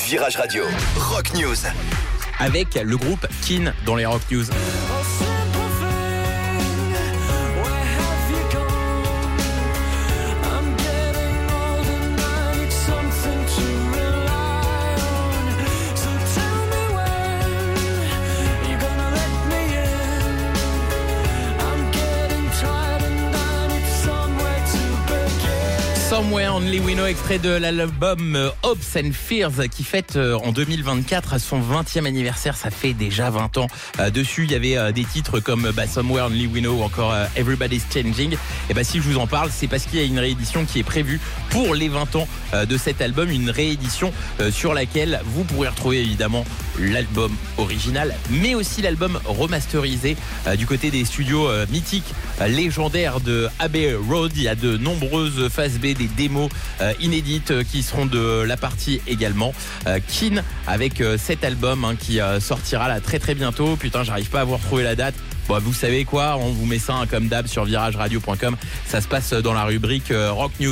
Virage Radio, Rock News. Avec le groupe Keane dans les Rock News. Somewhere Only We Know, extrait de l'album Hopes and Fears qui fête en 2024 son 20e anniversaire. Ça fait déjà 20 ans. Dessus, il y avait des titres comme Somewhere Only We Know ou encore Everybody's Changing. Et si je vous en parle, c'est parce qu'il y a une réédition qui est prévue pour les 20 ans de cet album. Une réédition sur laquelle vous pourrez retrouver évidemment l'album original, mais aussi l'album remasterisé du côté des studios mythiques, légendaires de Abbey Road. Il y a de nombreuses phases B, des démos inédites qui seront de la partie également. Keane avec cet album qui sortira là très très bientôt. Putain, j'arrive pas à vous retrouver la date. Bon, vous savez quoi, on vous met ça comme d'hab sur virageradio.com. Ça se passe dans la rubrique Rock News.